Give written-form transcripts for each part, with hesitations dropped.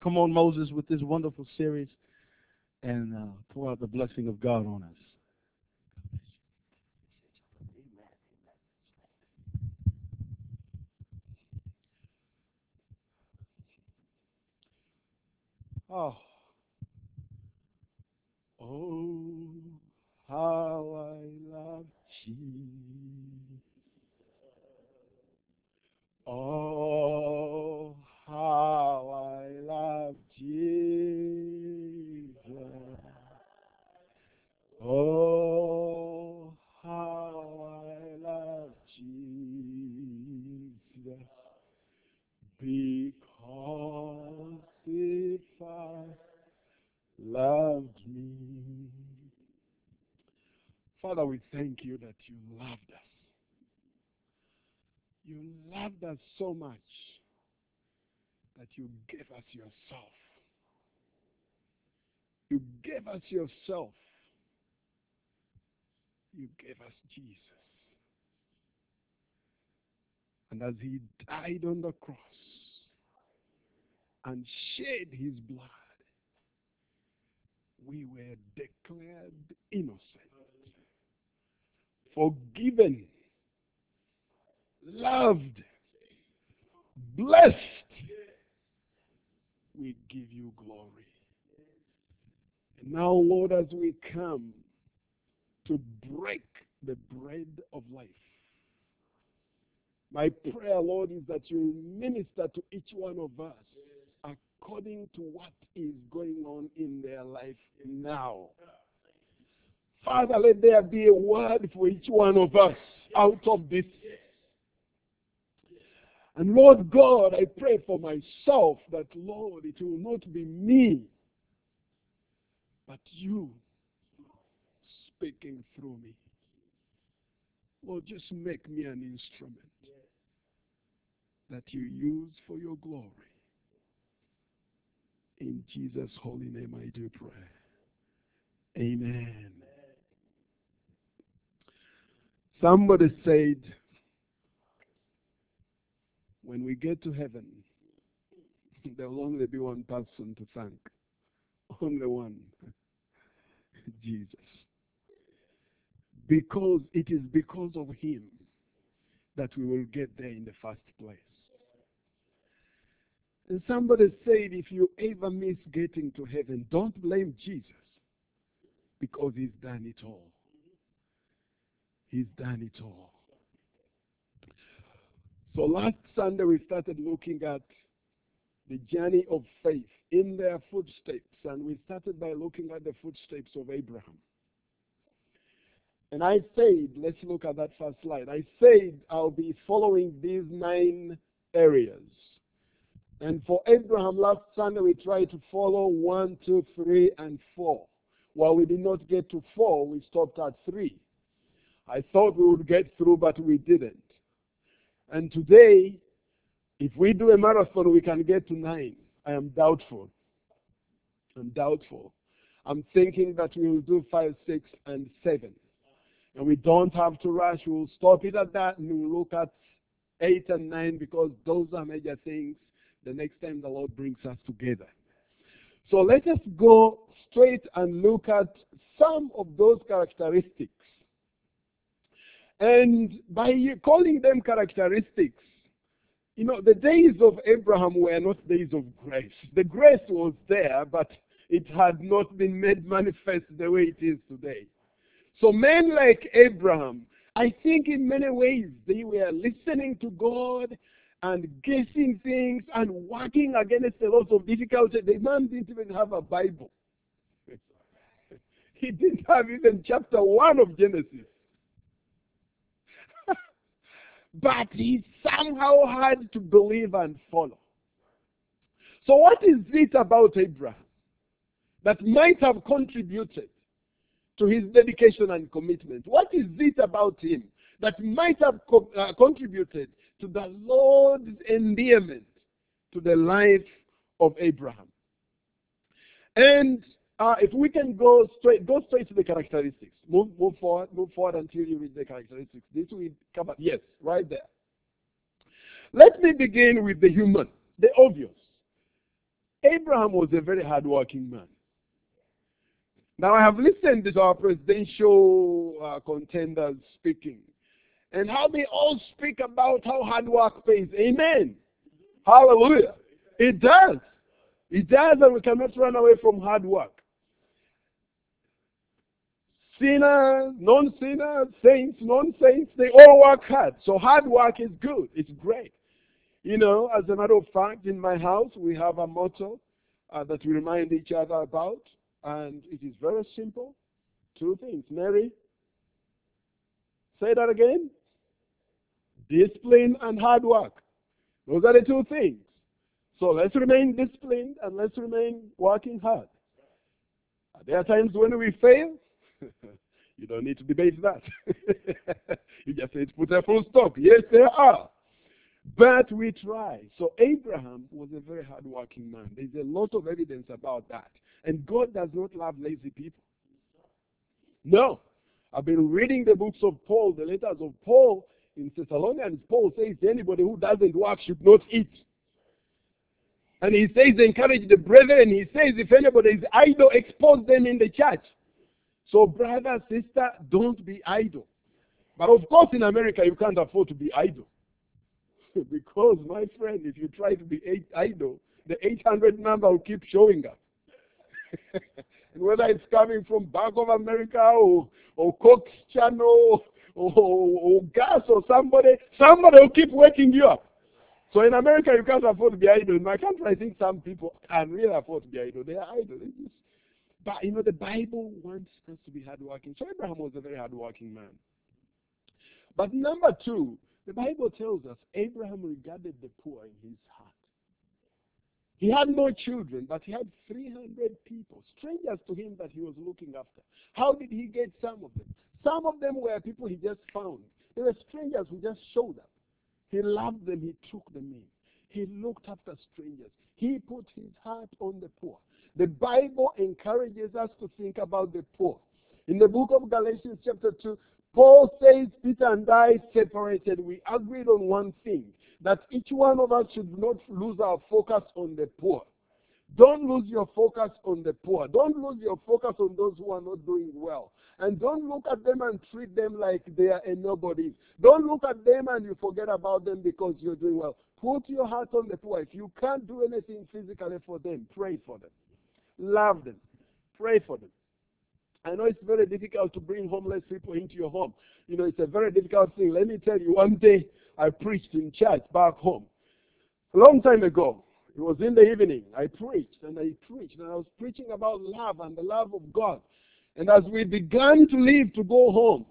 Come on, Moses, with this wonderful series and pour out the blessing of God on us. Oh, oh, how I love Jesus. Oh, how I love Jesus. Oh, how I love Jesus. Because he first loved me. Father, we thank you that you loved us. You loved us so much that you gave us yourself. You gave us yourself. You gave us Jesus. And as he died on the cross and shed his blood, we were declared innocent, forgiven, loved, blessed. We give you glory. And now, Lord, as we come to break the bread of life, my prayer, Lord, is that you minister to each one of us according to what is going on in their life now. Father, let there be a word for each one of us out of this. And Lord God, I pray for myself that, Lord, it will not be me, but you speaking through me. Lord, just make me an instrument that you use for your glory. In Jesus' holy name I do pray. Amen. Somebody said, when we get to heaven, there will only be one person to thank. Only one. Jesus. Because it is because of him that we will get there in the first place. And somebody said, if you ever miss getting to heaven, don't blame Jesus, because he's done it all. He's done it all. So last Sunday we started looking at the journey of faith in their footsteps, and we started by looking at the footsteps of Abraham. And I said, let's look at that first slide. I said I'll be following these 9 areas. And for Abraham, last Sunday we tried to follow 1, 2, 3, and 4. While we did not get to 4, we stopped at 3. I thought we would get through, but we didn't. And today, if we do a marathon, we can get to 9. I am doubtful. I'm doubtful. I'm thinking that we will do 5, 6, and 7. And we don't have to rush. We'll stop it at that, and we'll look at 8 and 9, because those are major things the next time the Lord brings us together. So let us go straight and look at some of those characteristics. And by calling them characteristics, you know, the days of Abraham were not days of grace. The grace was there, but it had not been made manifest the way it is today. So men like Abraham, I think in many ways they were listening to God and guessing things and working against a lot of difficulty. The man didn't even have a Bible. He didn't have even chapter 1 of Genesis. But he somehow had to believe and follow. So what is it about Abraham that might have contributed to his dedication and commitment? What is it about him that might have contributed to the Lord's endearment to the life of Abraham? And if we can go straight to the characteristics. Move forward until you read the characteristics. This we cover. Yes, right there. Let me begin with the human, the obvious. Abraham was a very hardworking man. Now, I have listened to our presidential contenders speaking, and how they all speak about how hard work pays. Amen. Hallelujah. It does. It does, and we cannot run away from hard work. Sinners, non-sinners, saints, non-saints, they all work hard. So hard work is good. It's great. You know, as a matter of fact, in my house, we have a motto that we remind each other about, and it is very simple. Two things. Mary, say that again. Discipline and hard work. Those are the two things. So let's remain disciplined and let's remain working hard. There are times when we fail. You don't need to debate that. You just need to put a full stop. Yes, there are. But we try. So Abraham was a very hardworking man. There's a lot of evidence about that. And God does not love lazy people. No. I've been reading the books of Paul, the letters of Paul in Thessalonians. Paul says anybody who doesn't work should not eat. And he says encourage the brethren. He says if anybody is idle, expose them in the church. So brother, sister, don't be idle. But of course in America you can't afford to be idle. Because, my friend, if you try to be idle, the 800 number will keep showing up. And whether it's coming from Bank of America or Cox Channel or gas or somebody will keep waking you up. So in America, you can't afford to be idle. In my country, I think some people can really afford to be idle. They are idle. But, you know, the Bible wants us to be hardworking. So Abraham was a very hardworking man. But number two, the Bible tells us Abraham regarded the poor in his heart. He had no children, but he had 300 people, strangers to him that he was looking after. How did he get some of them? Some of them were people he just found. They were strangers who just showed up. He loved them. He took them in. He looked after strangers. He put his heart on the poor. The Bible encourages us to think about the poor. In the book of Galatians chapter 2, Paul says, Peter and I separated. We agreed on one thing, that each one of us should not lose our focus on the poor. Don't lose your focus on the poor. Don't lose your focus on those who are not doing well. And don't look at them and treat them like they are a nobody. Don't look at them and you forget about them because you're doing well. Put your heart on the poor. If you can't do anything physically for them, pray for them. Love them. Pray for them. I know it's very difficult to bring homeless people into your home. You know, it's a very difficult thing. Let me tell you, one day I preached in church back home. A long time ago. It was in the evening. I preached, and I was preaching about love and the love of God. And as we began to leave to go home,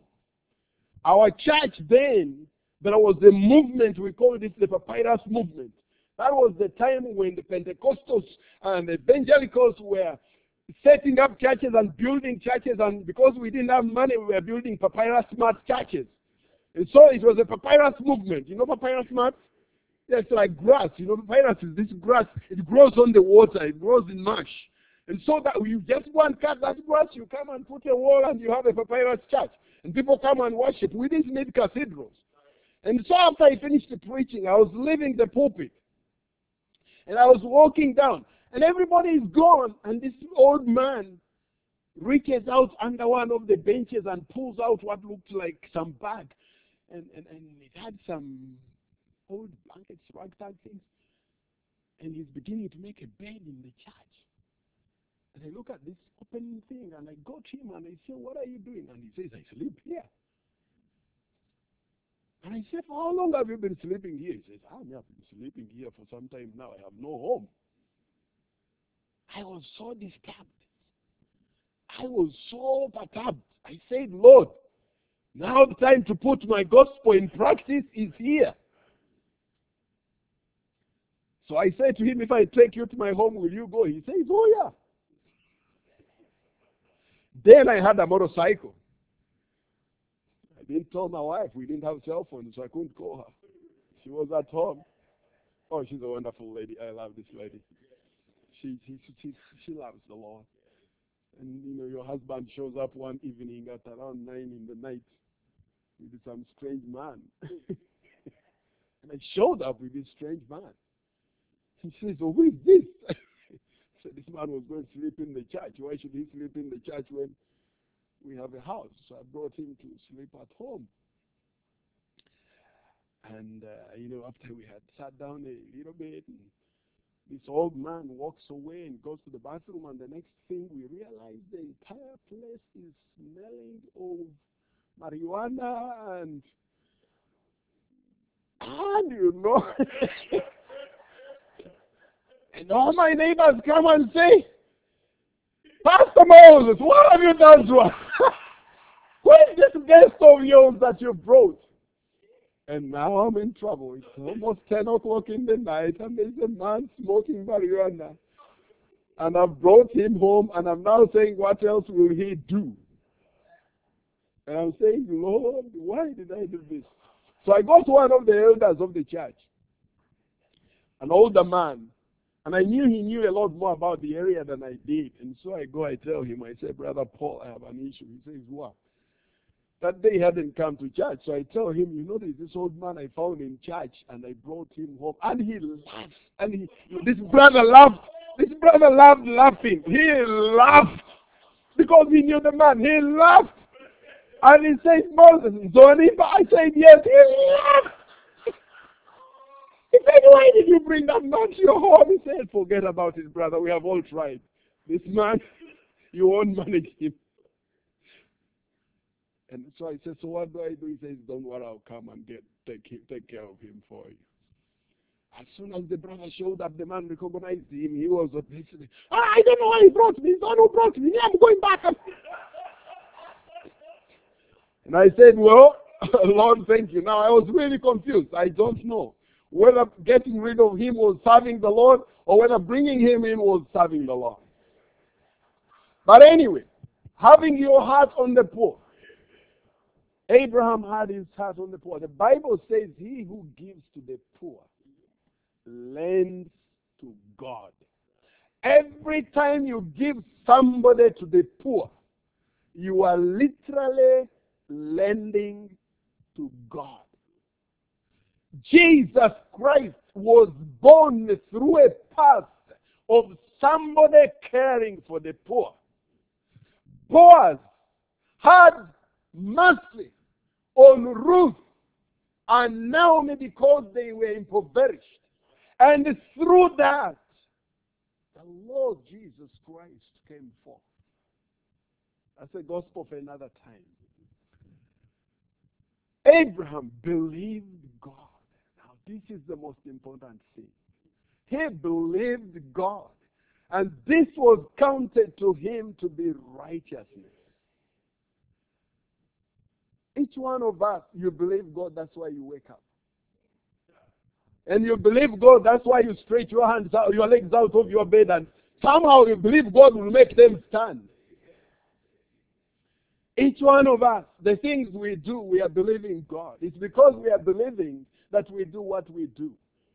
our church then, there was a movement, we called it the Papyrus movement. That was the time when the Pentecostals and the evangelicals were setting up churches and building churches, and because we didn't have money, we were building papyrus mat churches. And so it was a papyrus movement. You know papyrus mat? Yeah, it's like grass. You know, papyrus is this grass. It grows on the water. It grows in marsh. And so that you just go and cut that grass, you come and put a wall and you have a papyrus church. And people come and worship. We didn't need cathedrals. And so after I finished the preaching, I was leaving the pulpit. And I was walking down. And everybody is gone. And this old man reaches out under one of the benches and pulls out what looked like some bag. And it had some old blankets, ragtag things. And he's beginning to make a bed in the church. And I look at this open thing and I go to him and I say, what are you doing? And he says, I sleep here. And I said, for how long have you been sleeping here? He says, I have been sleeping here for some time now. I have no home. I was so disturbed. I was so perturbed. I said, Lord, now the time to put my gospel in practice is here. So I said to him, if I take you to my home, will you go? He says, oh yeah. Then I had a motorcycle. I didn't tell my wife. We didn't have cell phones, so I couldn't call her. She was at home. Oh, she's a wonderful lady. I love this lady. She loves the Lord. And, you know, your husband shows up one evening at around 9 in the night with some strange man. And I showed up with this strange man. He says, oh, who is this? man was going to sleep in the church. Why should he sleep in the church when we have a house? So I brought him to sleep at home. And, after we had sat down a little bit, this old man walks away and goes to the bathroom, and the next thing we realize, the entire place is smelling of marijuana and and all my neighbors come and say, Pastor Moses, what have you done to us? Where's this guest of yours that you brought? And now I'm in trouble. It's almost 10 o'clock in the night, and there's a man smoking marijuana. And I've brought him home, and I'm now saying, what else will he do? And I'm saying, Lord, why did I do this? So I go to one of the elders of the church, an older man, and I knew he knew a lot more about the area than I did. And so I tell him, I say, Brother Paul, I have an issue. He says, what? That day he hadn't come to church. So I tell him, there's this old man I found in church, and I brought him home. And he laughs. And this brother laughed. This brother loved laughing. He laughed because he knew the man. He laughed. And he said, Moses, Zoniba. I said, yes. He laughed. He said, why did you bring that man to your home? He said, forget about it, brother. We have all tried. This man, you won't manage him. And so I said, so what do I do? He says, don't worry, I'll come and take care of him for you. As soon as the brother showed up, the man recognized him. He was obviously, I don't know why he brought me. He's the one who brought me. I'm going back. And I said, well, Lord, thank you. Now, I was really confused. I don't know whether getting rid of him was serving the Lord or whether bringing him in was serving the Lord. But anyway, having your heart on the poor. Abraham had his heart on the poor. The Bible says he who gives to the poor lends to God. Every time you give somebody to the poor, you are literally lending to God. Jesus Christ was born through a path of somebody caring for the poor. Boaz had mercy on Ruth and Naomi because they were impoverished. And through that, the Lord Jesus Christ came forth. That's a gospel for another time. Abraham believed God. Now, this is the most important thing. He believed God. And this was counted to him to be righteousness. Each one of us, you believe God, that's why you wake up. And you believe God, that's why you stretch your hands out, your legs out of your bed, and somehow you believe God will make them stand. Each one of us, the things we do, we are believing God. It's because we are believing that we do what we do.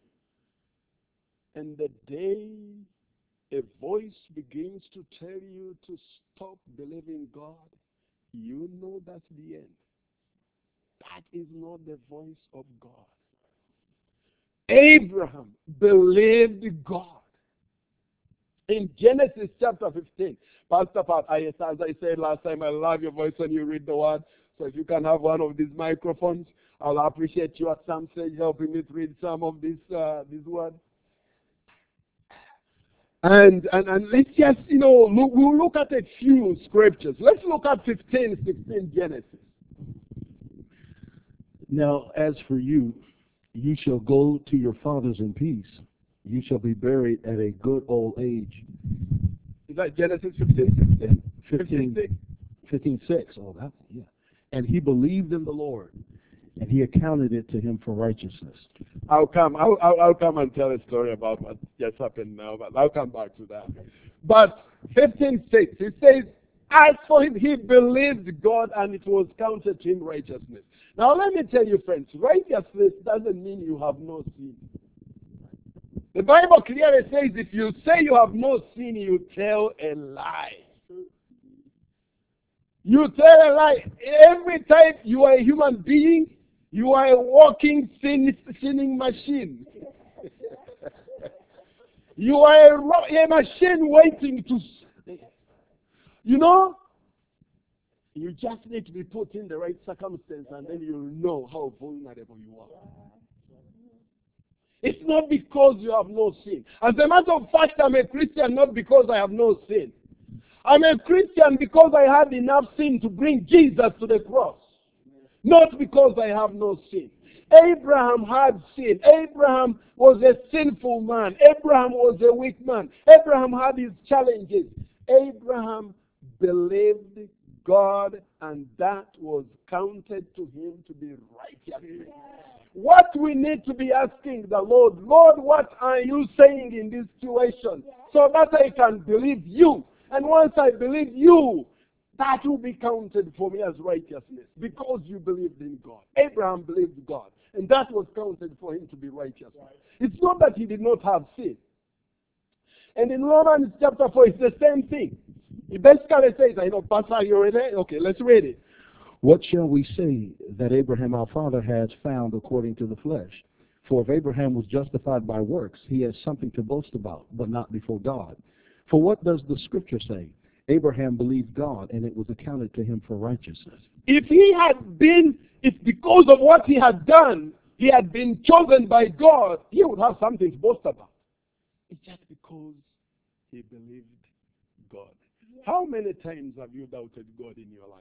And the day a voice begins to tell you to stop believing God, you know that's the end. That is not the voice of God. Abraham believed God. In Genesis chapter 15, Pastor Pat, as I said last time, I love your voice when you read the word. So if you can have one of these microphones, I'll appreciate you at some stage helping me to read some of this word. And let's just, we'll look at a few scriptures. Let's look at 16 Genesis. Now, as for you, you shall go to your fathers in peace. You shall be buried at a good old age. Is that Genesis 15? 15:6. Oh, that, yeah. And he believed in the Lord, and he accounted it to him for righteousness. I'll come and tell a story about what just happened now, but I'll come back to that. But 15:6, it says, as for him, he believed God, and it was counted to him righteousness. Now, let me tell you, friends, righteousness doesn't mean you have no sin. The Bible clearly says if you say you have no sin, you tell a lie. You tell a lie. Every time you are a human being, you are a walking sinning machine. You are a machine waiting to. You know, you just need to be put in the right circumstance, and then you'll know how vulnerable you are. It's not because you have no sin. As a matter of fact, I'm a Christian not because I have no sin. I'm a Christian because I had enough sin to bring Jesus to the cross. Not because I have no sin. Abraham had sin. Abraham was a sinful man. Abraham was a weak man. Abraham had his challenges. Abraham believed God, and that was counted to him to be righteous. What we need to be asking the Lord, Lord, what are you saying in this situation? So that I can believe you. And once I believe you, that will be counted for me as righteousness because you believed in God. Abraham believed God, and that was counted for him to be righteous. It's not that he did not have sin. And in Romans chapter 4, it's the same thing. He basically says, I know, Pastor, you ready? Okay, let's read it. What shall we say that Abraham our father has found according to the flesh? For if Abraham was justified by works, he has something to boast about, but not before God. For what does the scripture say? Abraham believed God, and it was accounted to him for righteousness. If because of what he had done, he had been chosen by God, he would have something to boast about. It's just because he believed God. How many times have you doubted God in your life?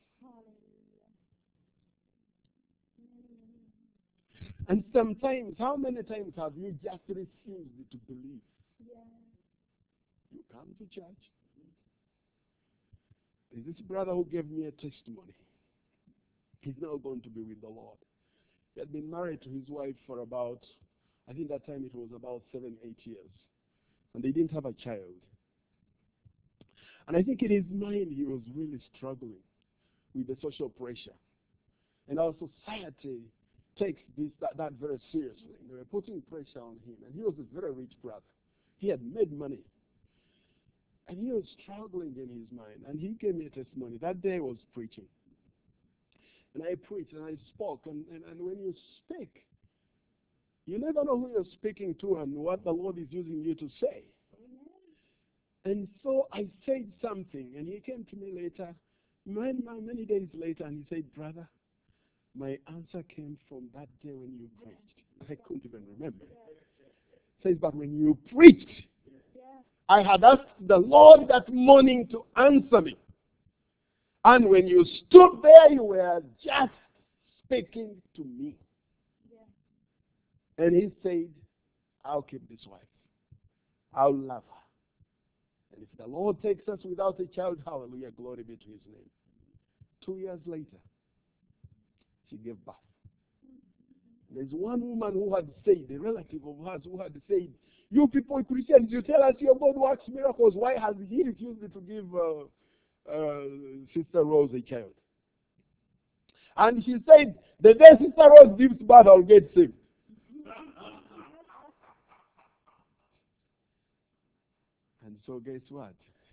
And sometimes, how many times have you just refused to believe? You come to church. There's this brother who gave me a testimony. He's now going to be with the Lord. He had been married to his wife for about, I think that time it was about 7, 8 years. And they didn't have a child. And I think in his mind he was really struggling with the social pressure. And our society takes that very seriously. They were putting pressure on him. And he was a very rich brother. He had made money. And he was struggling in his mind. And he gave me a testimony. That day I was preaching. And I preached and I spoke. And when you speak, you never know who you're speaking to and what the Lord is using you to say. And so I said something. And he came to me later, many days later, and he said, brother, my answer came from that day when you preached. I couldn't even remember. He says, but when you preached, I had asked the Lord that morning to answer me. And when you stood there, you were just speaking to me. And he said, I'll keep this wife. I'll love her. And if the Lord takes us without a child, hallelujah, glory be to his name. 2 years later, she gave birth. There's one woman who had said, a relative of hers who had said, you people Christians, you tell us your God works miracles. Why has he refused to give Sister Rose a child? And she said, the day Sister Rose gives birth, I'll get saved. And so guess what?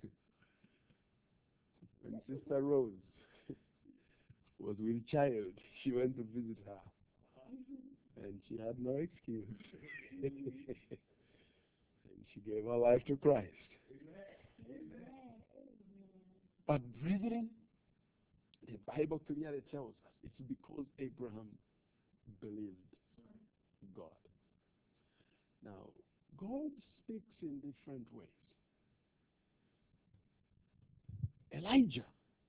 When Sister Rose was with child, she went to visit her. And she had no excuse. And she gave her life to Christ. But brethren, the Bible clearly tells us it's because Abraham believed God. Now, God speaks in different ways. Elijah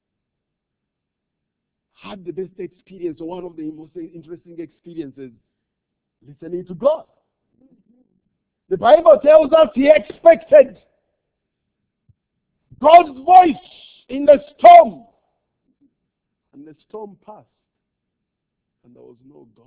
had the best experience, or one of the most interesting experiences, listening to God. The Bible tells us he expected God's voice in the storm. And the storm passed. And there was no God.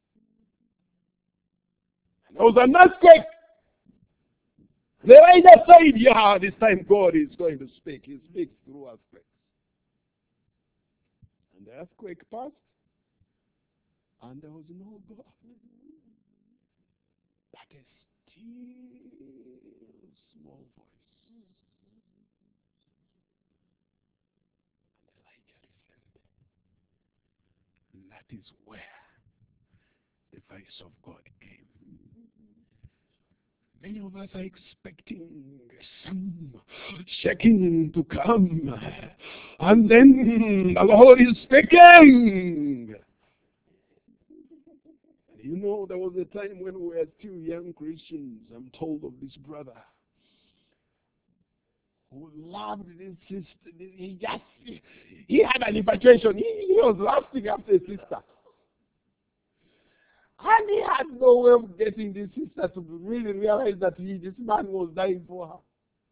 And there was an earthquake. The Elijah said, yeah, this time God is going to speak. He speaks through earthquakes. And the earthquake passed. And there was no God. That is still small voice. And Elijah listened. And that is where the voice of God came. Many of us are expecting some shaking to come. And then the Lord is speaking. You know, there was a time when we were still young Christians. I'm told of this brother who loved this sister. He had an infatuation. He was lusting after a sister. And he had no way of getting this sister to really realize that this man was dying for her.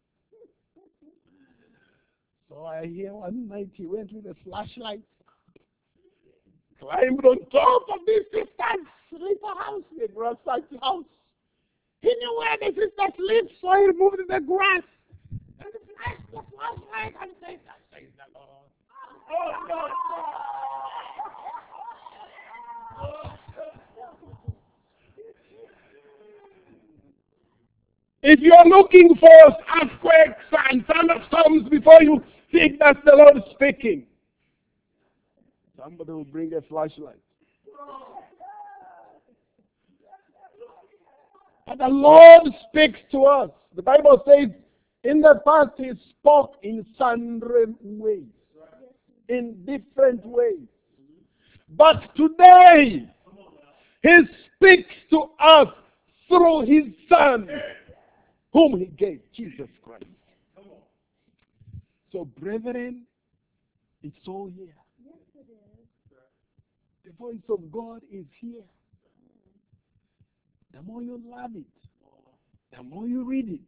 So I hear one night he went with a flashlight, climbed on top of this sister's sleeper house, the ransacked house. He knew where the sister sleeps, so he removed the grass and flashed the flashlight and said, "Thus says the Lord." Oh, God. If you're looking for earthquakes and thunderstorms before you think that's the Lord speaking, somebody will bring a flashlight. And the Lord speaks to us. The Bible says, in the past He spoke in sundry ways, in different ways. But today, He speaks to us through His Son, whom He gave, Jesus Christ. So, brethren, it's all here. The voice of God is here. The more you love it, the more you read it.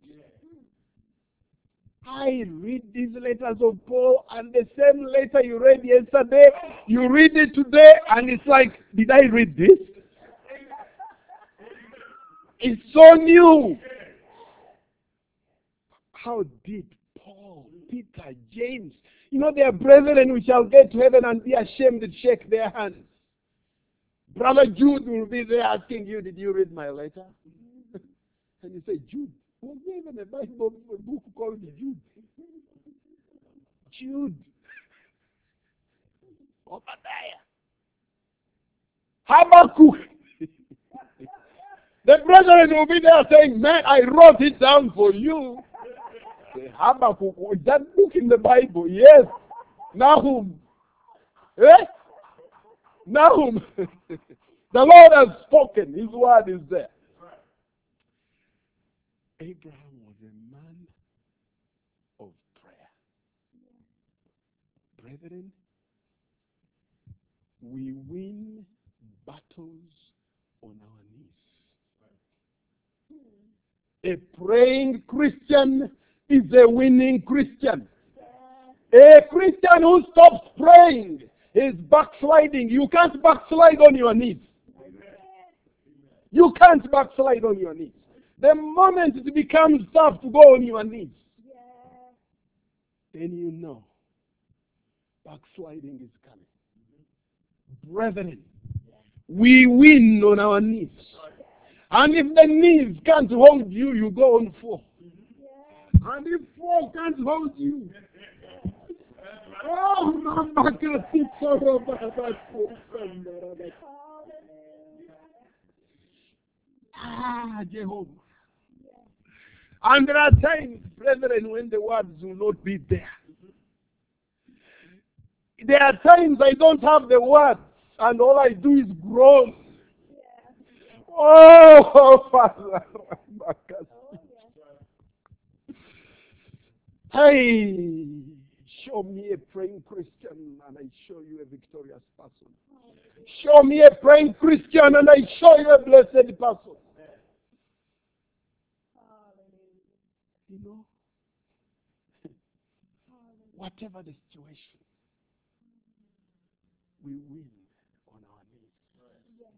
I read these letters of Paul, and the same letter you read yesterday, you read it today, and it's like, did I read this? It's so new. How deep Paul, Peter, James, you know, they are brethren who shall get to heaven and be ashamed to shake their hands. Brother Jude will be there asking you, did you read my letter? And you say, Jude. Was there even a Bible book called Jude? Jude. Obadiah. Habakkuk. The brethren will be there saying, man, I wrote it down for you. Habakkuk, was that book in the Bible? Yes. Nahum. Eh? Nahum. The Lord has spoken. His word is there. Abraham was a man of prayer. Brethren, we win battles on our knees. A praying Christian is a winning Christian. A Christian who stops praying is backsliding. You can't backslide on your knees. You can't backslide on your knees. The moment it becomes tough to go on your knees, then you know backsliding is coming. Brethren, we win on our knees. And if the knees can't hold you, you go on four. And if four can't hold you, Jehovah. And there are times, brethren, when the words will not be there. There are times I don't have the words, and all I do is groan. Oh, Father. Hey, show me a praying Christian, and I show you a victorious person. Show me a praying Christian, and I show you a blessed person. You know, whatever the situation, we win on our knees.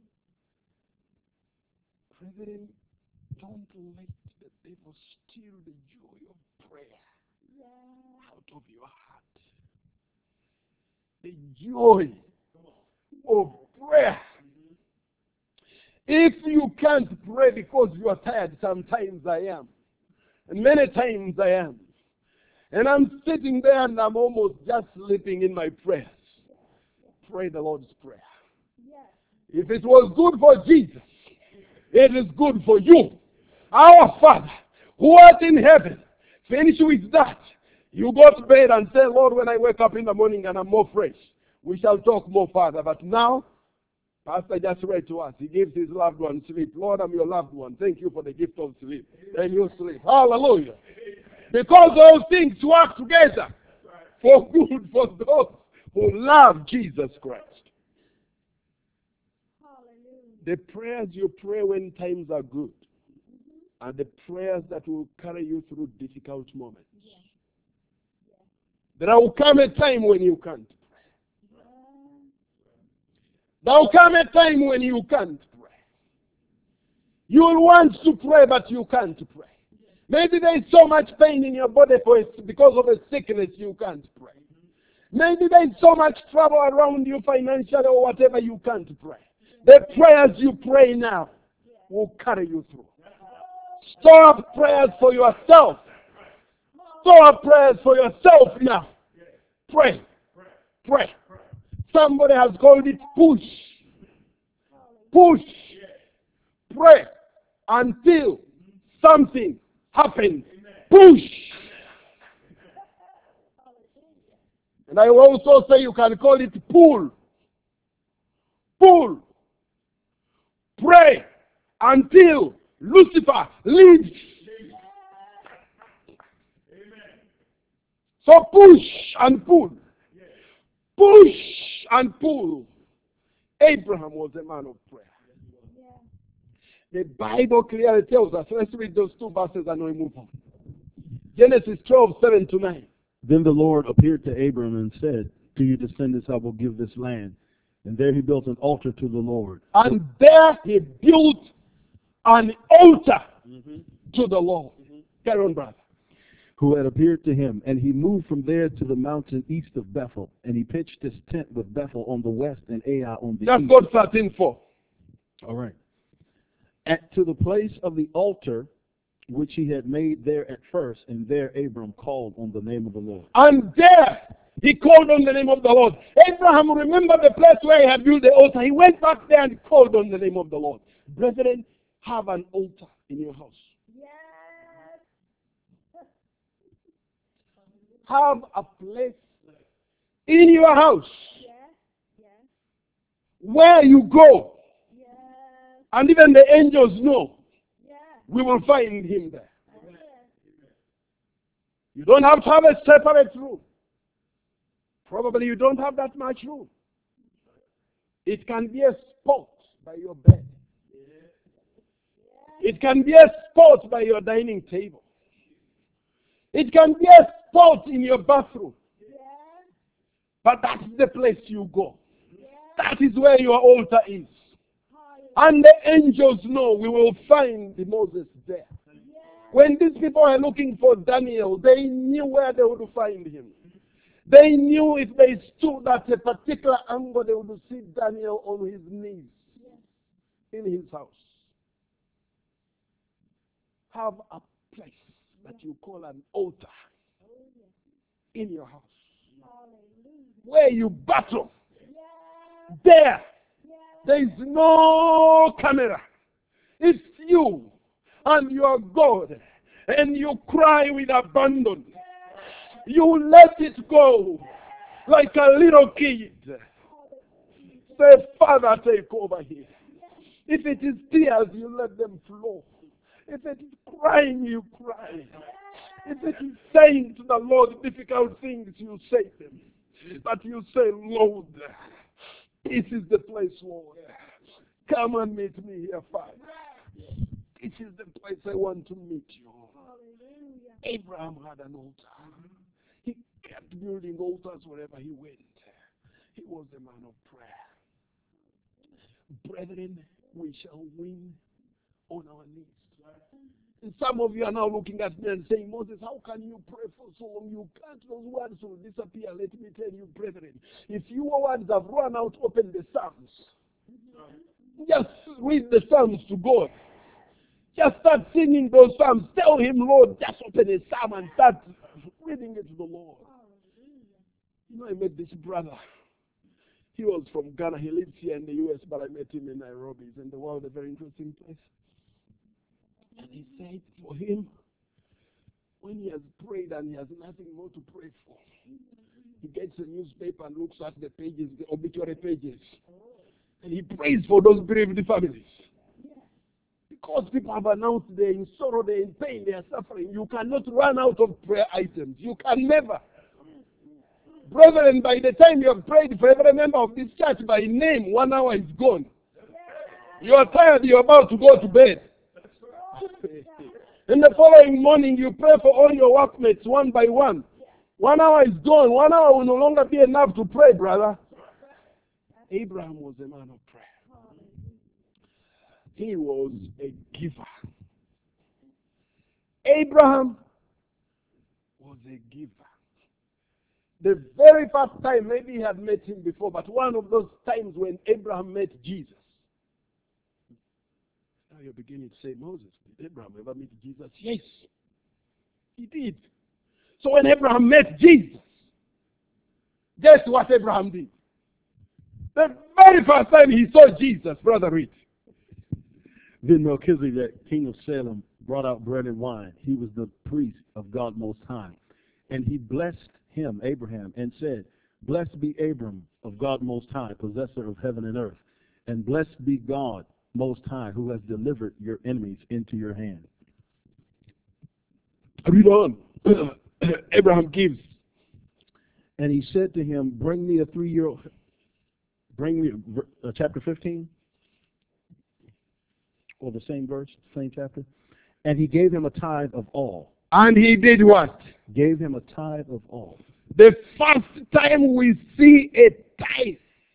Brethren, don't let the devil steal the joy of prayer out of your heart. The joy of prayer. If you can't pray because you are tired, sometimes I am. And many times I am. And I'm sitting there and I'm almost just sleeping in my prayers. Pray the Lord's Prayer. If it was good for Jesus, it is good for you. Our Father, who art in heaven. Finish with that. You go to bed and say, Lord, when I wake up in the morning and I'm more fresh, we shall talk more further. But now, Pastor just read to us. He gives his loved one sleep. Lord, I'm your loved one. Thank you for the gift of sleep. Then you sleep. Hallelujah. Because all things work together for good for those who love Jesus Christ. The prayers you pray when times are good are the prayers that will carry you through difficult moments. There will come a time when you can't pray. There will come a time when you can't pray. You will want to pray, but you can't pray. Maybe there is so much pain in your body because of a sickness you can't pray. Maybe there is so much trouble around you financially or whatever you can't pray. The prayers you pray now will carry you through. Store up prayers for yourself. Store up prayers for yourself now. Pray. Pray. Somebody has called it push. Push. Pray until something happens. Push. And I will also say you can call it pull. Pull. Pray until Lucifer leaves. So push and pull. Push and pull. Abraham was a man of prayer. The Bible clearly tells us. Let's read those two verses and we move on. Genesis 12:7-9. Then the Lord appeared to Abram and said, to your descendants I will give this land. And there he built an altar to the Lord. And there he built an altar to the Lord. Carry on, brother. Who had appeared to him. And he moved from there to the mountain east of Bethel. And he pitched his tent with Bethel on the west and Ai on the Just east. go to 13:4. All right. To the place of the altar which he had made there at first, and there Abram called on the name of the Lord. And there he called on the name of the Lord. Abraham remembered the place where he had built the altar. He went back there and called on the name of the Lord. Brethren, have an altar in your house. Yes. Have a place in your house Yes. Yes. where you go, Yes. and even the angels know Yes. we will find him there. Yes. You don't have to have a separate room. Probably you don't have that much room. It can be a spot by your bed. It can be a spot by your dining table. It can be a spot in your bathroom. Yes. But that's the place you go. Yes. That is where your altar is. Hallelujah. And the angels know we will find Moses there. Yes. When these people are looking for Daniel, they knew where they would find him. They knew if they stood at a particular angle, they would see Daniel on his knees in his house. Have a place that you call an altar in your house Hallelujah. where you battle. Yes. There Yes. is no camera. It's you and your God, and you cry with abandon. You let it go like a little kid. Say, Father, take over here. If it is tears, you let them flow. If it is crying, you cry. If it is saying to the Lord difficult things, you say them. But you say, Lord, this is the place, Lord. Come and meet me here, Father. This is the place I want to meet you. Hallelujah. Abraham had an altar. He kept building altars wherever he went. He was a man of prayer. Brethren, we shall win on our knees. And some of you are now looking at me and saying, Moses, how can you pray for so long? You can't. Those words will disappear. Let me tell you, brethren, if your words have run out, open the Psalms. Just read the Psalms to God. Just start singing those Psalms. Tell him, Lord, just open a Psalm and start reading it to the Lord. You know, I met this brother. He was from Ghana. He lives here in the U.S., but I met him in Nairobi. He's in the world, a very interesting place. And he said for him, when he has prayed and he has nothing more to pray for, he gets a newspaper and looks at the pages, the obituary pages, and he prays for those bereaved families. Because people have announced they're in sorrow, they're in pain, they are suffering. You cannot run out of prayer items. You can never. Brethren, by the time you have prayed for every member of this church by name, 1 hour is gone. You are tired, you're about to go to bed. In the following morning, you pray for all your workmates one by one. 1 hour is gone. 1 hour will no longer be enough to pray, brother. Abraham was a man of prayer. He was a giver. Abraham was a giver. The very first time, maybe he had met him before, but one of those times when Abraham met Jesus. Now you're beginning to say, Moses, did Abraham ever meet Jesus? Yes, he did. So when Abraham met Jesus, guess what Abraham did? The very first time he saw Jesus, brother, read. Then Melchizedek, king of Salem, brought out bread and wine. He was the priest of God Most High. And he blessed him, Abraham, and said, Blessed be Abram of God Most High, possessor of heaven and earth. And blessed be God Most High, who has delivered your enemies into your hand. Read on. Abraham gives. And he said to him, Bring me a 3-year-old. Bring me, chapter 15. Or the same verse, same chapter. And he gave him a tithe of all. And he did what? Gave him a tithe of all. The first time we see a tithe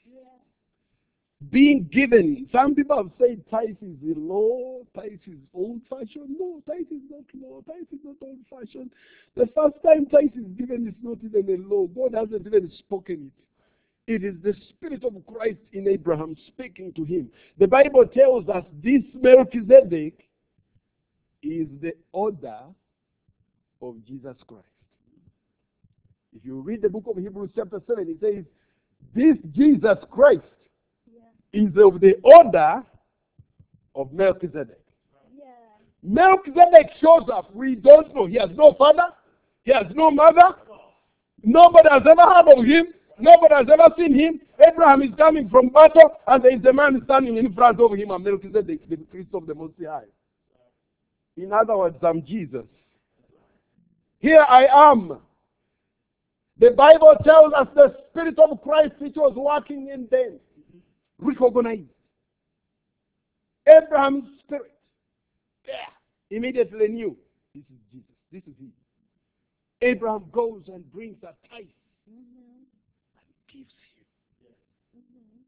being given. Some people have said tithe is the law, tithe is old-fashioned. No, tithe is not law, tithe is not old-fashioned. The first time tithe is given is not even a law. God hasn't even spoken it. It is the Spirit of Christ in Abraham speaking to him. The Bible tells us this Melchizedek is the order of Jesus Christ. If you read the book of Hebrews chapter 7, it says, this Jesus Christ is of the order of Melchizedek. Melchizedek shows up. We don't know. He has no father. He has no mother. Nobody has ever heard of him. Nobody has ever seen him. Abraham is coming from battle, and there is a man standing in front of him, and Melchizedek, the priest of the Most High. In other words, I'm Jesus. Here I am. The Bible tells us the Spirit of Christ which was working in them recognized Abraham's spirit. Yeah. Immediately knew, this is Jesus. This is he. Abraham goes and brings a tithe. Gives him.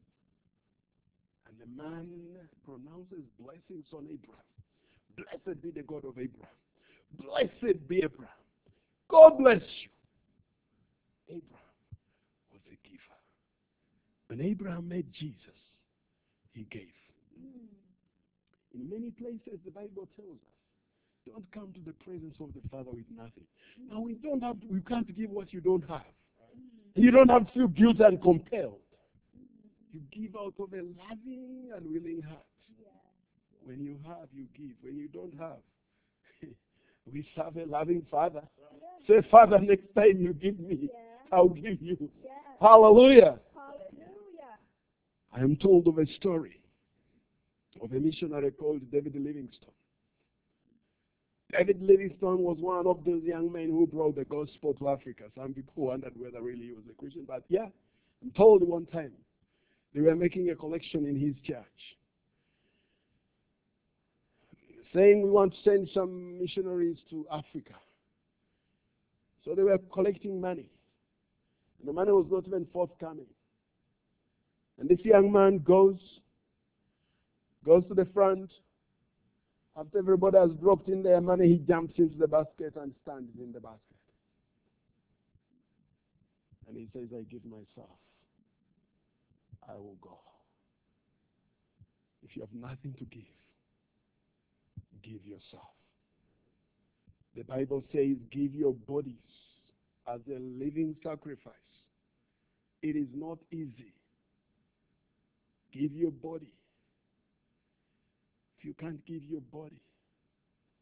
And the man pronounces blessings on Abraham. Blessed be the God of Abraham. Blessed be Abraham. God bless you. Abraham was a giver. When Abraham met Jesus, he gave. In many places, the Bible tells us, don't come to the presence of the Father with nothing. Now, we can't give what you don't have. You don't have to feel guilt and compelled. You give out of a loving and willing heart. When you have, you give. When you don't have, we serve a loving Father. Say, Father, next time you give me, I'll give you. Hallelujah. I am told of a story of a missionary called David Livingstone. David Livingstone was one of those young men who brought the gospel to Africa. Some people wondered whether really he was a Christian, but yeah, I'm told one time they were making a collection in his church, saying we want to send some missionaries to Africa. So they were collecting money. And the money was not even forthcoming. And this young man goes to the front. After everybody has dropped in their money, he jumps into the basket and stands in the basket. And he says, I give myself. I will go. If you have nothing to give yourself. The Bible says, give your bodies as a living sacrifice. It is not easy. Give your body. If you can't give your body,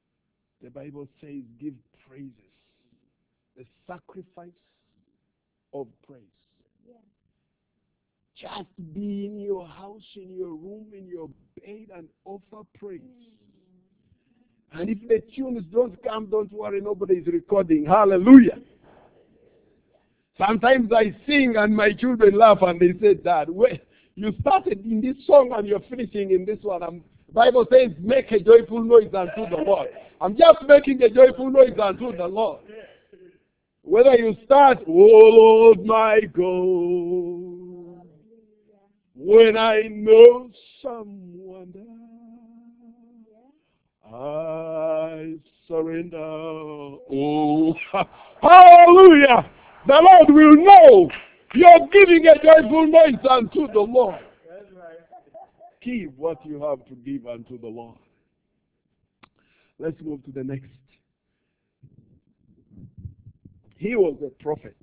The Bible says, give praises. The sacrifice of praise. Just be in your house, in your room, in your bed, and offer praise. And if the tunes don't come, don't worry, nobody is recording. Hallelujah. Sometimes I sing and my children laugh and they say, Dad, wait, you started in this song and you're finishing in this one. The Bible says, make a joyful noise unto the Lord. I'm just making a joyful noise unto the Lord. Whether you start, oh Lord my God, when I know some wonder, I surrender. Oh, hallelujah. The Lord will know you're giving a joyful noise unto the Lord. Give what you have to give unto the Lord. Let's move to the next. He was a prophet.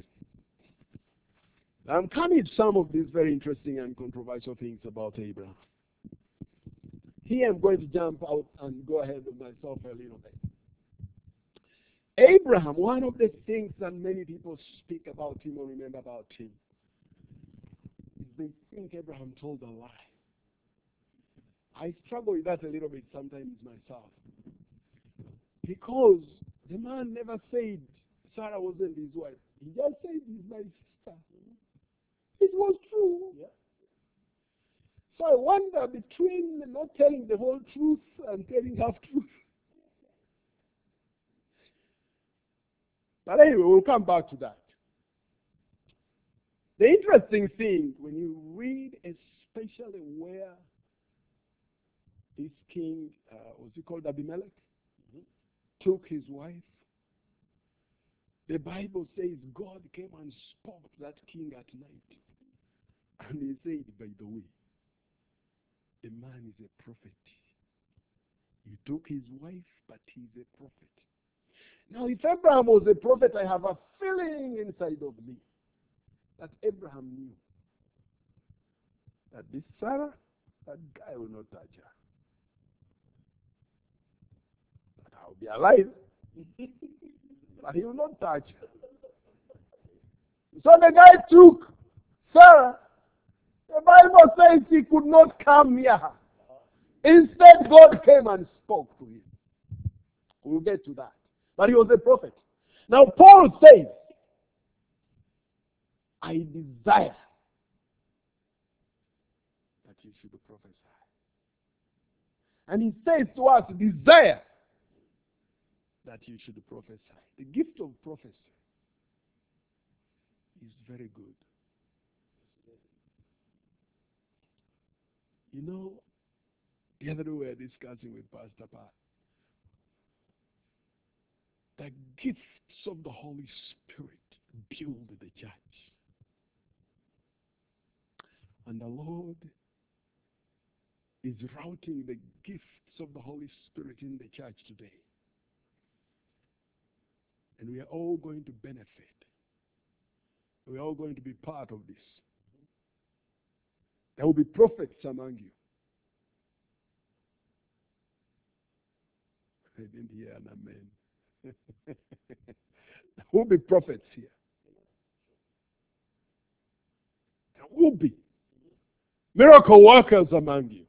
I'm coming to some of these very interesting and controversial things about Abraham. Here I'm going to jump out and go ahead of myself a little bit. Abraham, one of the things that many people speak about him or remember about him is they think Abraham told a lie. I struggle with that a little bit sometimes myself. Because the man never said Sarah wasn't his wife. He just said he's my sister. It was true. Yeah. So I wonder between not telling the whole truth and telling half truth. But anyway, we'll come back to that. The interesting thing, when you read especially where this king, was he called Abimelech, took his wife, the Bible says God came and spoke to that king at night. And he said, by the way, the man is a prophet. You took his wife, but he's a prophet. Now, if Abraham was a prophet, I have a feeling inside of me that Abraham knew that this Sarah, that guy will not touch her. But I'll be alive, but he will not touch her. So the guy took Sarah. The Bible says he could not come near her. Instead, God came and spoke to him. We'll get to that. But he was a prophet. Now, Paul says, I desire that you should prophesy. And he says to us, desire that you should prophesy. The gift of prophecy is very good. You know, the other day we were discussing with Pastor Pat. The gifts of the Holy Spirit build the church. And the Lord is routing the gifts of the Holy Spirit in the church today. And we are all going to benefit. We are all going to be part of this. There will be prophets among you. I didn't hear an amen. There will be prophets here. There will be miracle workers among you.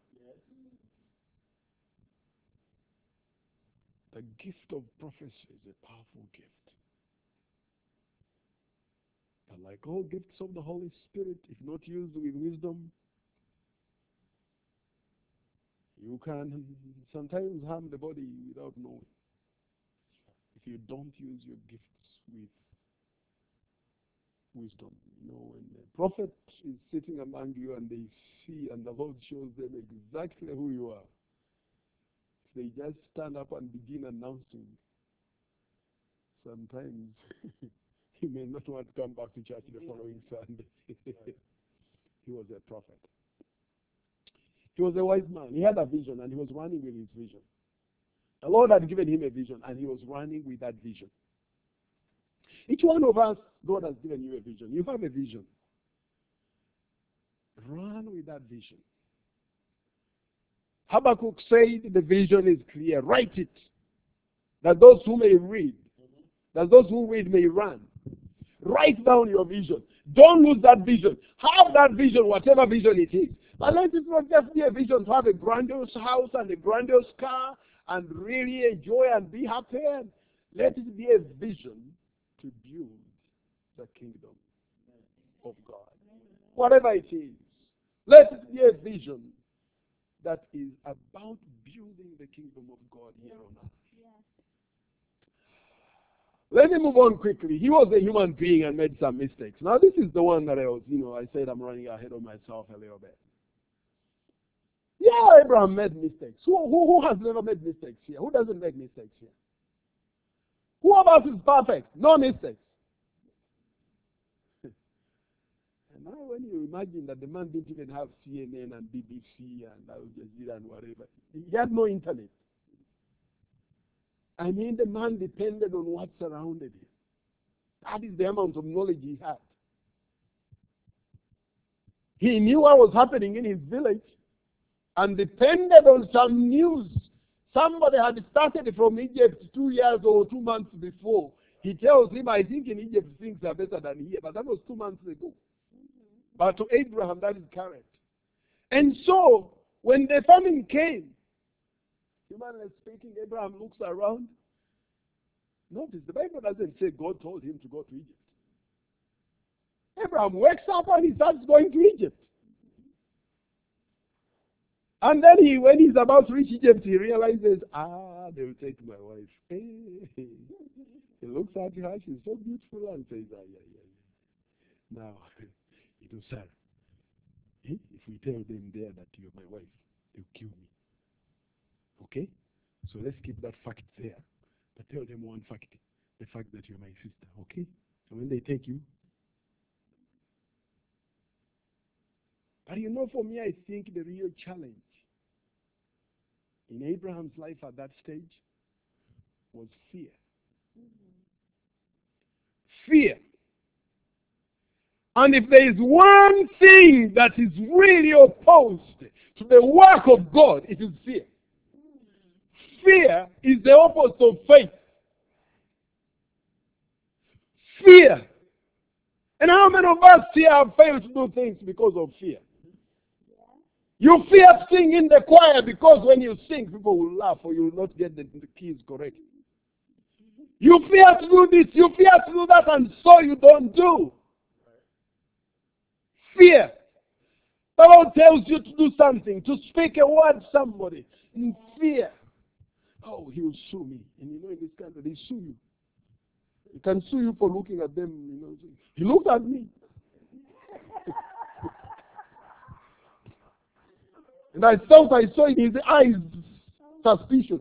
The gift of prophecy is a powerful gift. But like all gifts of the Holy Spirit, if not used with wisdom, you can sometimes harm the body without knowing. If you don't use your gifts with wisdom. You know, when a prophet is sitting among you and they see and the Lord shows them exactly who you are, they just stand up and begin announcing. Sometimes he may not want to come back to church the following Sunday. He was a prophet. He was a wise man. He had a vision and he was running with his vision. The Lord had given him a vision and he was running with that vision. Each one of us, God has given you a vision. You have a vision. Run with that vision. Habakkuk said the vision is clear. Write it. that those who may read, that those who read may run. Write down your vision. Don't lose that vision. Have that vision, whatever vision it is. But let it not just be a vision to have a grandiose house and a grandiose car and really enjoy and be happy. Let it be a vision to build the kingdom of God. Whatever it is, let it be a vision that is about building the kingdom of God here on earth. Let me move on quickly. He was a human being and made some mistakes. Now, this is the one that I said I'm running ahead of myself a little bit. Yeah, Abraham made mistakes. Who has never made mistakes here? Who doesn't make mistakes here? Who of us is perfect? No mistakes. And now when you imagine that the man didn't even have CNN and BBC and Al Jazeera and whatever. He had no internet. I mean, the man depended on what surrounded him. That is the amount of knowledge he had. He knew what was happening in his village and depended on some news. Somebody had started from Egypt 2 years or 2 months before. He tells him, I think in Egypt things are better than here. But that was 2 months ago. But to Abraham, that is current. And so, when the famine came, humanly speaking, Abraham looks around. Notice, the Bible doesn't say God told him to go to Egypt. Abraham wakes up and he starts going to Egypt. And then when he's about to reach Egypt, he realizes, they will take my wife. Hey. He looks at her, she's so beautiful, and says, yeah. Now, Sarah, if we tell them there that you're my wife, they'll kill me. Okay? So let's keep that fact there. But tell them one fact, the fact that you're my sister. Okay? So when they take you. But for me, I think the real challenge in Abraham's life at that stage was fear. Fear. And if there is one thing that is really opposed to the work of God, it is fear. Fear is the opposite of faith. Fear. And how many of us here have failed to do things because of fear? You fear to sing in the choir because when you sing, people will laugh or you will not get the keys correct. You fear to do this, you fear to do that, and so you don't do. Fear. The Bible tells you to do something, to speak a word to somebody in fear. Oh, he will sue me. And in this country, they sue you. He can sue you for looking at them. He looked at me. And I thought I saw in his eyes suspicion.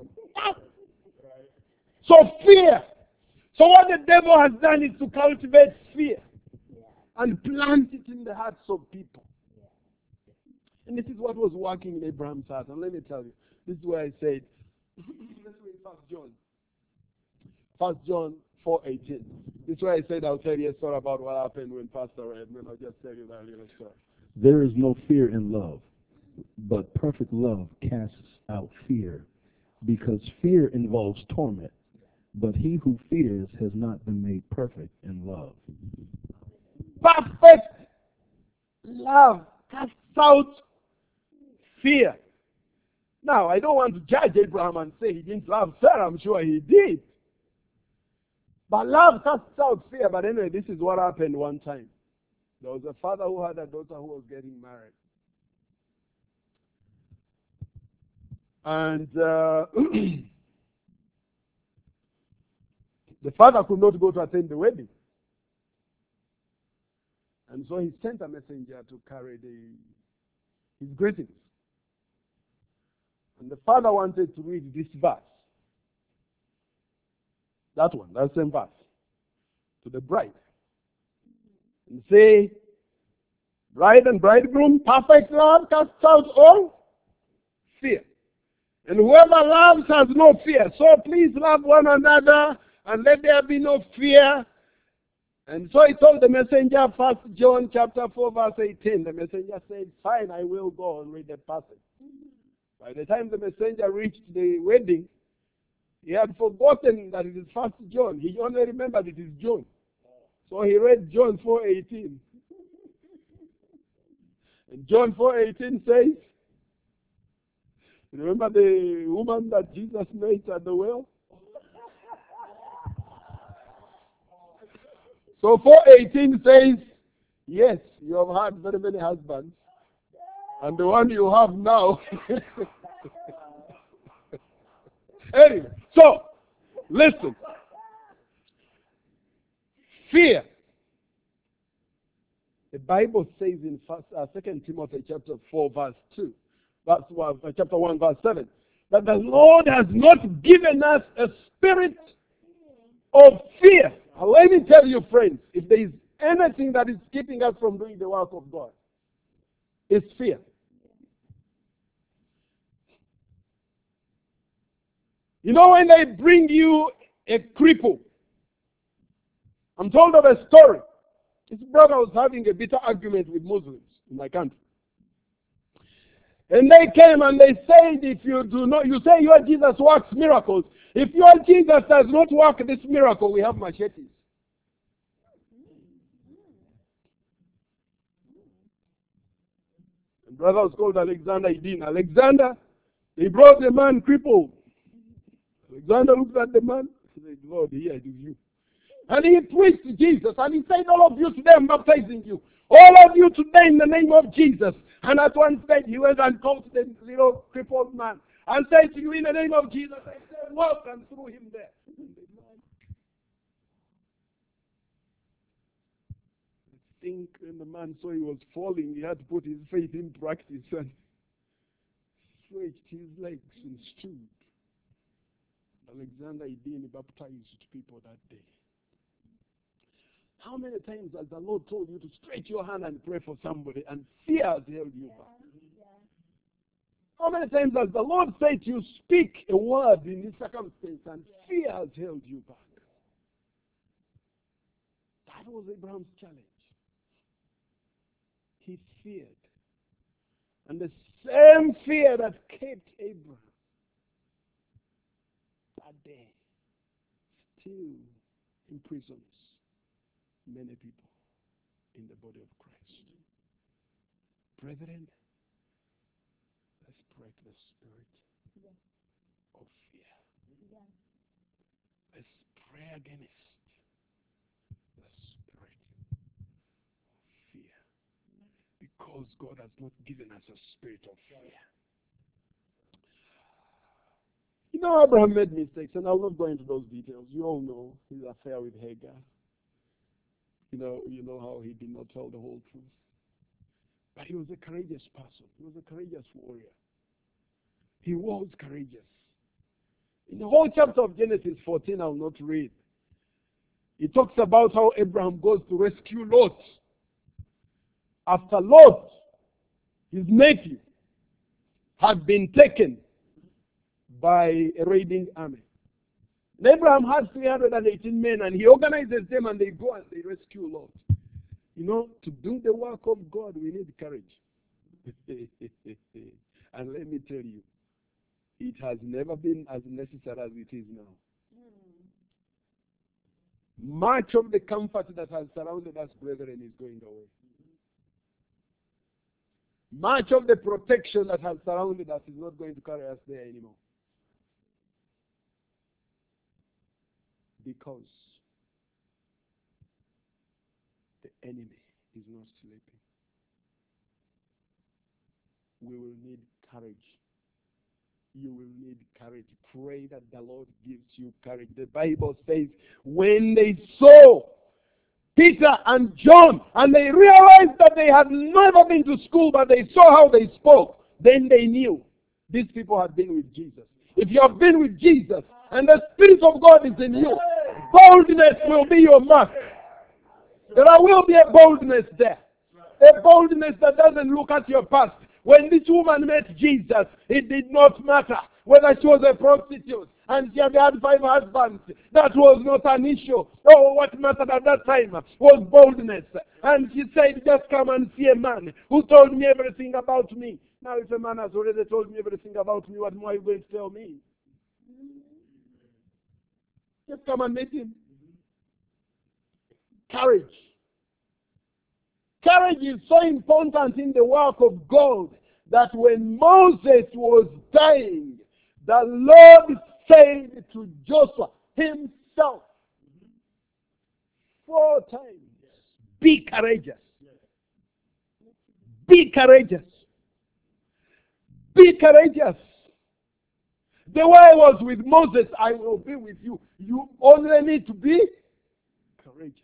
So fear. So what the devil has done is to cultivate fear and plant it in the hearts of people. And this is what was working in Abraham's heart. And let me tell you, this is where I said, let's read 1 John. 1 John 4:18. This is where I said I'll tell you a story about what happened when Pastor read. And I'll just tell you that little story. There is no fear in love, but perfect love casts out fear, because fear involves torment. But he who fears has not been made perfect in love. Perfect love casts out fear. Now, I don't want to judge Abraham and say he didn't love Sarah. I'm sure he did. But love casts out fear. But anyway, this is what happened one time. There was a father who had a daughter who was getting married. And the father could not go to attend the wedding. And so he sent a messenger to carry his greetings. And the father wanted to read this verse. That one, that same verse. To the bride. And say, bride and bridegroom, perfect love casts out all fear. And whoever loves has no fear. So please love one another and let there be no fear. And so he told the messenger, 1 John chapter 4, verse 18. The messenger said, fine, I will go and read the passage. By the time the messenger reached the wedding, He had forgotten that it is First John. He only remembered it is John. So he read John 4:18. And John 4:18 says, remember the woman that Jesus met at the well? So 4:18 says, yes, you have had very many husbands. And the one you have now. Anyway, so, listen. Fear. The Bible says in 2 Timothy chapter 4, verse 2, chapter 1, verse 7, that the Lord has not given us a spirit of fear. Now, let me tell you, friends, if there is anything that is keeping us from doing the work of God, it's fear. You know, when they bring you a cripple, I'm told of a story. This brother was having a bitter argument with Muslims in my country. And they came and they said, if you do not, you say your Jesus works miracles. If your Jesus does not work this miracle, we have machetes. The brother was called Alexander Idin. Alexander, they brought the man crippled. Alexander looked at the man and said, Lord, here it is you. And he preached to Jesus and he said, all of you today I'm baptizing you. All of you today in the name of Jesus. And at one stage he went and called the little crippled man and said to you in the name of Jesus, I said, walk, and threw him there. I think when the man saw he was falling, he had to put his faith in practice and stretched his legs and stood. Alexander Idin baptized people that day. How many times has the Lord told you to stretch your hand and pray for somebody and fear has held you back? How many times has the Lord said to you, speak a word in this circumstance and fear has held you back? That was Abraham's challenge. He feared. And the same fear that kept Abraham that day still imprisons many people in the body of Christ. Brethren, let's break the spirit of fear. Let's pray against the spirit of fear. Because God has not given us a spirit of fear. You know, Abraham made mistakes, and I'll not go into those details. You all know his affair with Hagar. You know how he did not tell the whole truth. But he was a courageous person. He was a courageous warrior. He was courageous. In the whole chapter of Genesis 14, I will not read. It talks about how Abraham goes to rescue Lot. After Lot, his nephew, had been taken by a raiding army. And Abraham had 318 men, and he organizes them, and they go and they rescue Lot. You know, to do the work of God, we need courage. And let me tell you, it has never been as necessary as it is now. Much of the comfort that has surrounded us, brethren, is going away. Much of the protection that has surrounded us is not going to carry us there anymore. Because the enemy is not sleeping. We will need courage. You will need courage. Pray that the Lord gives you courage. The Bible says, when they saw Peter and John, and they realized that they had never been to school, but they saw how they spoke, then they knew these people had been with Jesus. If you have been with Jesus, and the Spirit of God is in you, boldness will be your mark. There will be a boldness there. A boldness that doesn't look at your past. When this woman met Jesus, it did not matter whether she was a prostitute and she had had 5 husbands. That was not an issue. Oh, what mattered at that time was boldness. And she said, just come and see a man who told me everything about me. Now, if a man has already told me everything about me, what more are you going to tell me? Just come and meet him. Courage. Courage is so important in the work of God that when Moses was dying, the Lord said to Joshua himself 4 times, be courageous. Be courageous. Be courageous. The way I was with Moses, I will be with you. You only need to be courageous.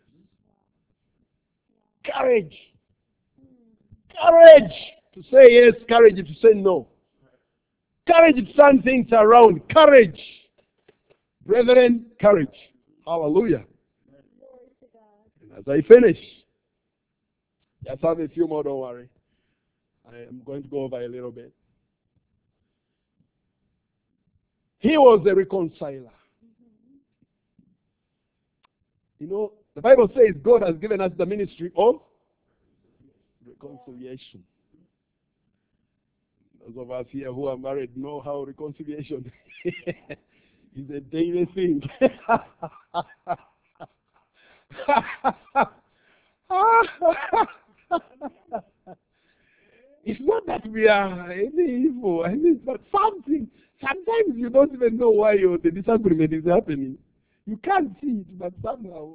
Courage. Courage to say yes, courage to say no. Courage to turn things around. Courage. Brethren, courage. Hallelujah. And as I finish, just have a few more, don't worry. I am going to go over a little bit. He was a reconciler. You know, the Bible says God has given us the ministry of reconciliation. Those of us here who are married know how reconciliation is a daily thing. It's not that we are any evil, but something. Sometimes you don't even know why the disagreement is happening. You can't see it, but somehow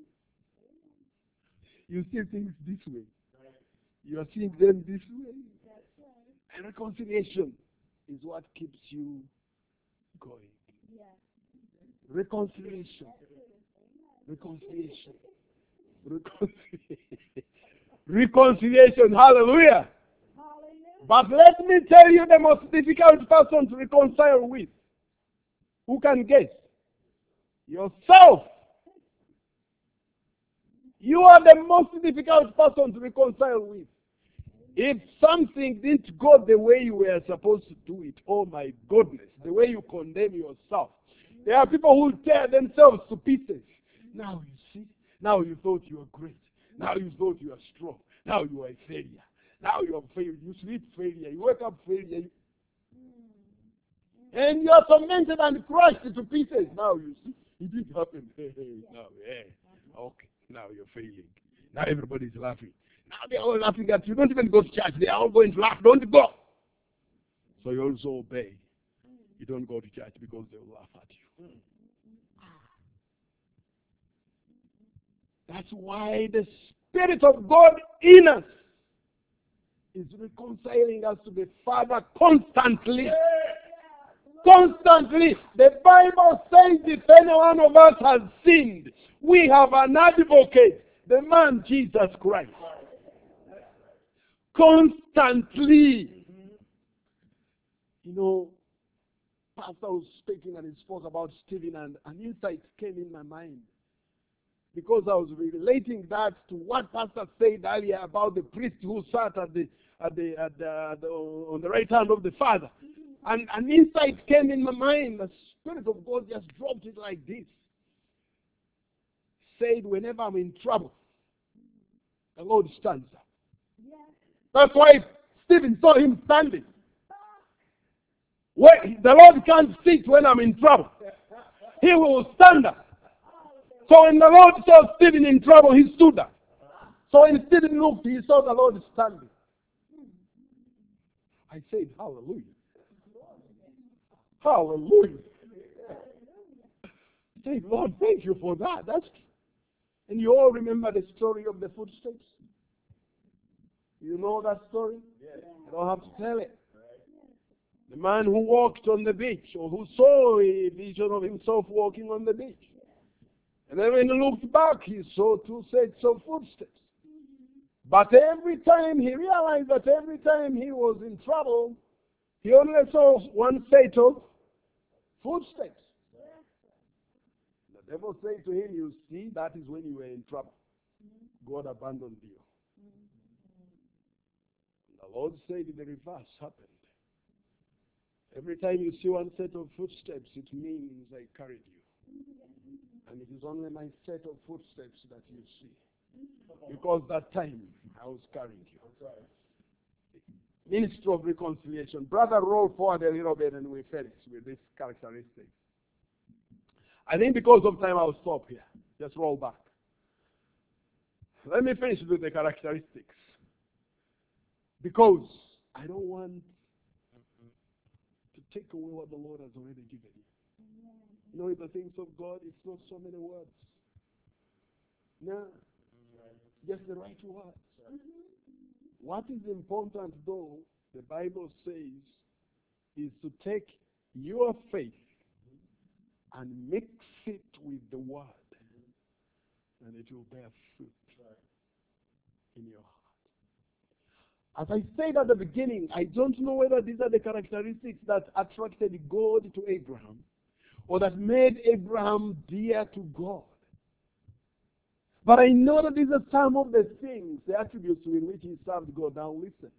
you see things this way. You are seeing them this way. And reconciliation is what keeps you going. Reconciliation. Reconciliation. Reconciliation. Reconciliation. Hallelujah. But let me tell you the most difficult person to reconcile with. Who can guess? Yourself. You are the most difficult person to reconcile with. If something didn't go the way you were supposed to do it, oh my goodness, the way you condemn yourself. There are people who tear themselves to pieces. Now you see, now you thought you were great. Now you thought you were strong. Now you are a failure. Now you are failed. You sleep failure. You wake up failure. And you are tormented and crushed to pieces. Now you see, it didn't happen. Now, okay, now you're failing. Now everybody's laughing. Now they're all laughing at you. Don't even go to church. They are all going to laugh. Don't go. So you also obey. You don't go to church because they will laugh at you. That's why the Spirit of God in us is reconciling us to the Father constantly. Constantly. The Bible says if any one of us has sinned, we have an advocate, the man Jesus Christ. Constantly. You know, Pastor was speaking and he spoke about Stephen, and an insight came in my mind. Because I was relating that to what Pastor said earlier about the priest who sat on the right hand of the Father. And an insight came in my mind. The Spirit of God just dropped it like this. Said, whenever I'm in trouble, the Lord stands up. That's why Stephen saw him standing. The Lord can't sit when I'm in trouble. He will stand up. So when the Lord saw Stephen in trouble, he stood up. So when Stephen looked, he saw the Lord standing. I said, hallelujah. Hallelujah. I said, Lord, thank you for that. And you all remember the story of the footsteps? You know that story? I don't have to tell it. The man who walked on the beach, or who saw a vision of himself walking on the beach. And then when he looked back, he saw 2 sets of footsteps. But every time he realized that every time he was in trouble, he only saw 1 set of footsteps. The devil said to him, you see, that is when you were in trouble. God abandoned you. The Lord said the reverse happened. Every time you see 1 set of footsteps, it means I carried you. And it is only my set of footsteps that you see. Because that time I was carrying you. Ministry of Reconciliation. Brother, roll forward a little bit and we finish with this characteristic. I think because of time, I'll stop here. Just roll back. Let me finish with the characteristics. Because I don't want to take away what the Lord has already given you. You know, in the things of God, it's not so many words. No, just the right words. What is important, though, the Bible says, is to take your faith and mix it with the word, and it will bear fruit in your heart. As I said at the beginning, I don't know whether these are the characteristics that attracted God to Abraham or that made Abraham dear to God. But I know that these are some of the things, the attributes in which he served God. Now listen.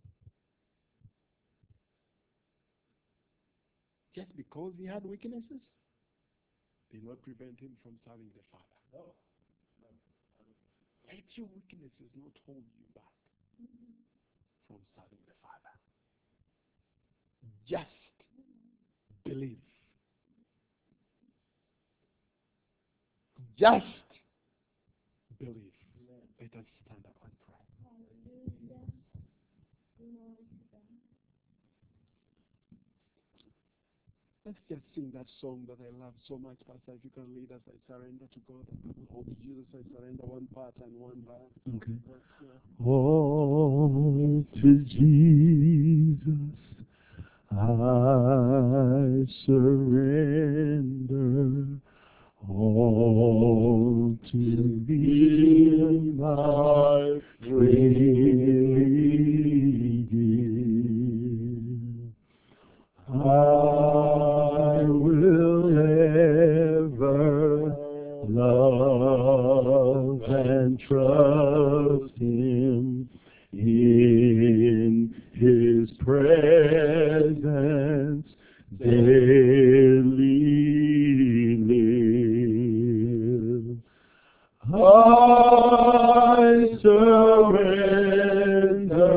Just because he had weaknesses did not prevent him from serving the Father. No. Let your weaknesses not hold you back from serving the Father. Just believe. Just believe. Let us stand up and pray. Let's just sing that song that I love so much, Pastor. If you can lead us, I surrender to God. Oh, to Jesus, I surrender one part and one part. Okay. Yeah. All to Jesus I surrender. All to Thee my freely give. I will ever love and trust Him in His presence daily live. I surrender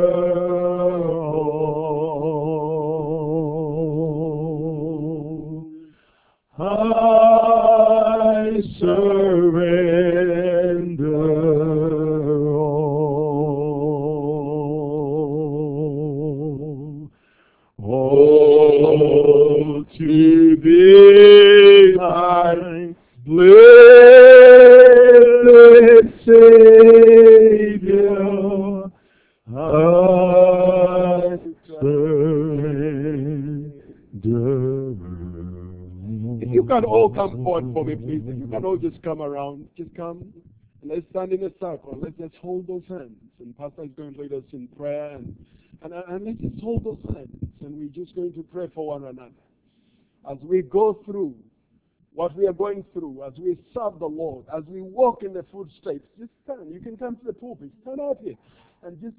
all. I surrender all. Oh, to Thee, my blessed Savior, I surrender. If you can all come forward for me, please. If you can all just come around. Just come. And let's stand in a circle. Let's just hold those hands. And Pastor is going to lead us in prayer. And let's just hold those hands. And we're just going to pray for one another. As we go through what we are going through, as we serve the Lord, as we walk in the footsteps, just stand. You can come to the pulpit. Stand out here. And just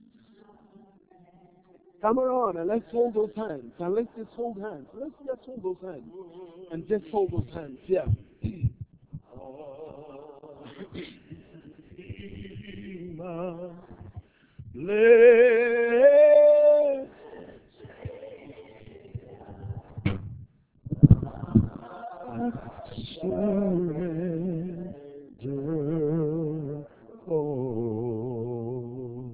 come around and let's hold those hands. And let's just hold hands. Let's just hold those hands. And just hold those hands. Yeah. Surrender all.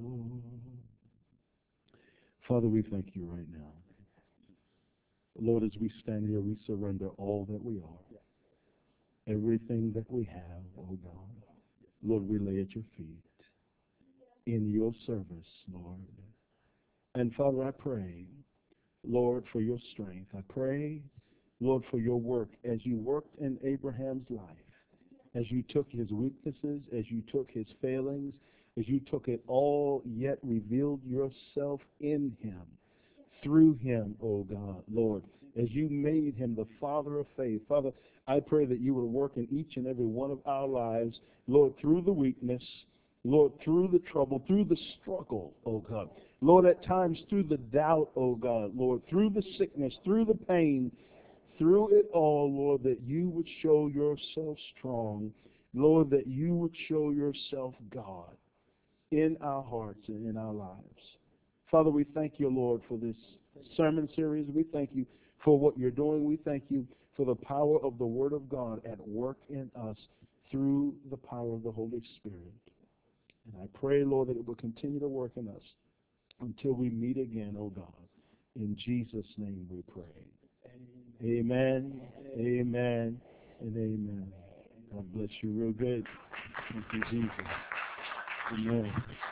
Father, we thank you right now. Lord, as we stand here, we surrender all that we are. Everything that we have, oh God. Lord, we lay at your feet in your service, Lord. And Father, I pray, Lord, for your strength. I pray, Lord, for your work as you worked in Abraham's life, as you took his weaknesses, as you took his failings, as you took it all, yet revealed yourself in him, through him, oh God, Lord, as you made him the father of faith. Father, I pray that you will work in each and every one of our lives, Lord, through the weakness, Lord, through the trouble, through the struggle, oh God. Lord, at times through the doubt, oh God, Lord, through the sickness, through the pain, through it all, Lord, that you would show yourself strong. Lord, that you would show yourself God in our hearts and in our lives. Father, we thank you, Lord, for this sermon series. We thank you for what you're doing. We thank you for the power of the Word of God at work in us through the power of the Holy Spirit. And I pray, Lord, that it will continue to work in us until we meet again, oh God. In Jesus' name we pray. Amen, amen, and amen. God bless you real good. Thank you, Jesus. Amen.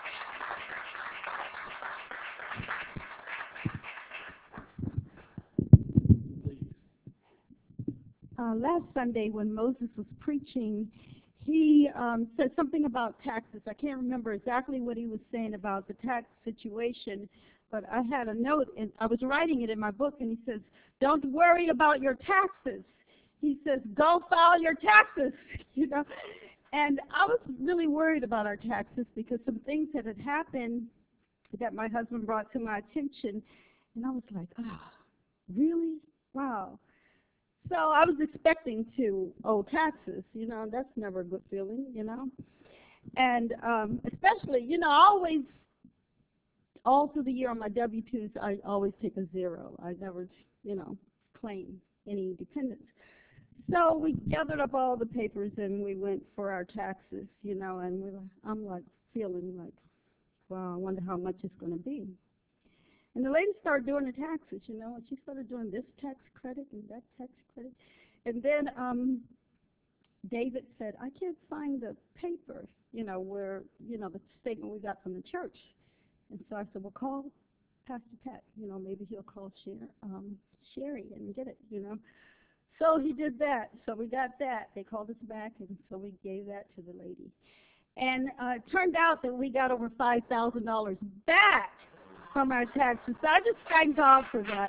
Last Sunday when Moses was preaching, he said something about taxes. I can't remember exactly what he was saying about the tax situation, but I had a note, and I was writing it in my book, and he says, don't worry about your taxes. He says, go file your taxes, you know. And I was really worried about our taxes because some things that had happened that my husband brought to my attention, and I was like, really? Wow. So I was expecting to owe taxes, you know, that's never a good feeling, you know. And especially, you know, all through the year on my W-2s, I always take a 0. I never, you know, claim any dependents. So we gathered up all the papers and we went for our taxes, you know, and I'm like feeling like, wow, I wonder how much it's going to be. And the lady started doing the taxes, you know, and she started doing this tax credit and that tax credit. And then David said, I can't find the paper, you know, where, you know, the statement we got from the church. And so I said, well, call Pastor Pat, you know, maybe he'll call Sherry and get it, you know. So he did that. So we got that. They called us back, and so we gave that to the lady. And it turned out that we got over $5,000 back from our taxes. So I just thank God for that.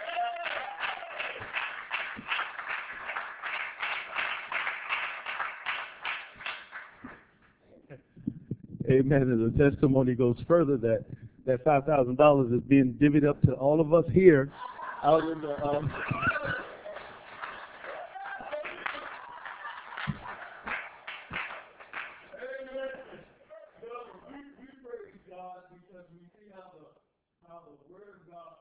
Amen. And the testimony goes further that $5,000 is being divvied up to all of us here out in the we praise God because we see how the Word of God